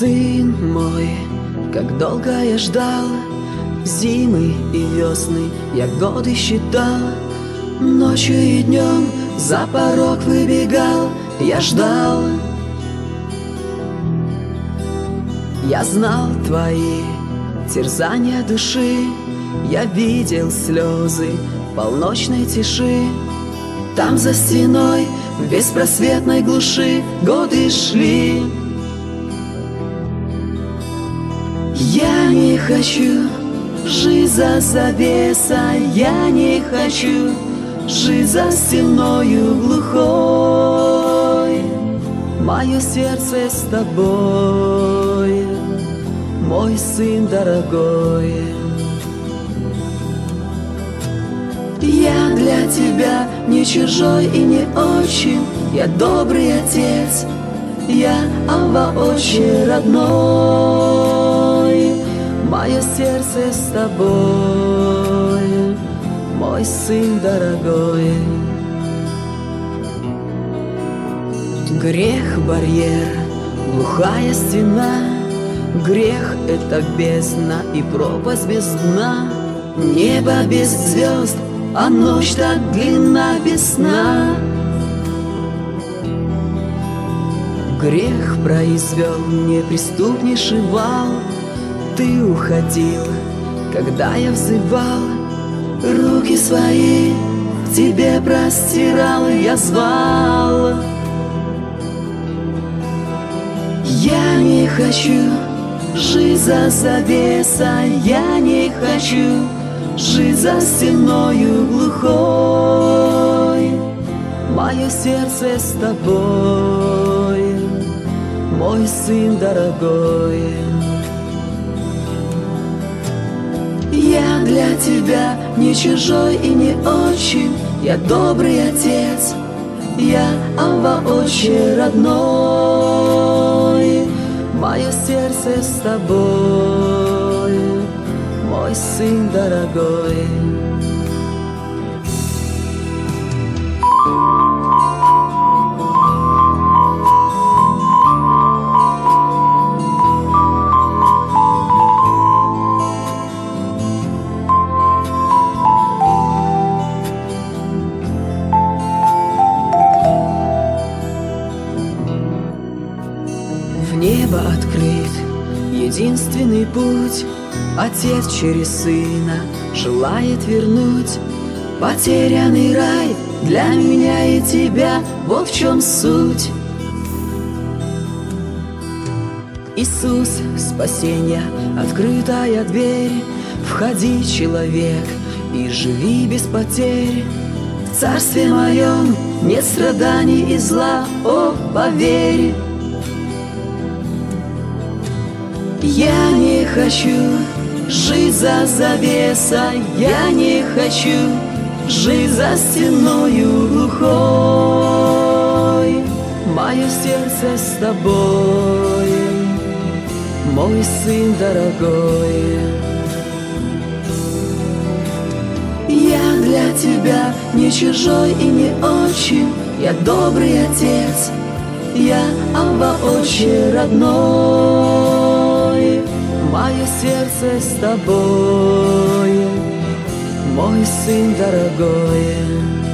сын мой, как долго я ждал зимы и весны, я годы считал. Ночью и днем за порог выбегал, я ждал. Я знал твои терзания души, я видел слезы в полночной тиши. Там за стеной в беспросветной глуши годы шли. Я не хочу жить за завесой, я не хочу жить за стеною глухой. Мое сердце с тобой, мой сын дорогой. Я для тебя не чужой и не очень, я добрый отец, я Авва очень родной. Мое сердце с тобой, мой сын дорогой. Грех — барьер, глухая стена, грех — это бездна и пропасть без дна. Небо без звезд, а ночь так длинна без сна. Грех произвел неприступнейший вал. Ты уходил, когда я взывал, руки свои к тебе простирал, я звал. Я не хочу жить за завесой, я не хочу жить за стеною глухой. Мое сердце с тобой, мой сын дорогой. Я для тебя не чужой и не очень, я добрый отец, я Авва очень родной. Мое сердце с тобой, мой сын дорогой. В небо открыт единственный путь, Отец через Сына желает вернуть потерянный рай для меня и тебя. Вот в чем суть. Иисус — спасение, открытая дверь. Входи, человек, и живи без потерь. В царстве моем нет страданий и зла, о, поверь. Я не хочу жить за завесой, я не хочу жить за стеною глухой. Мое сердце с тобой, мой сын дорогой. Я для тебя не чужой и не очень, я добрый отец, я Авва очень родной. Мое сердце с тобой, мой сын дорогой.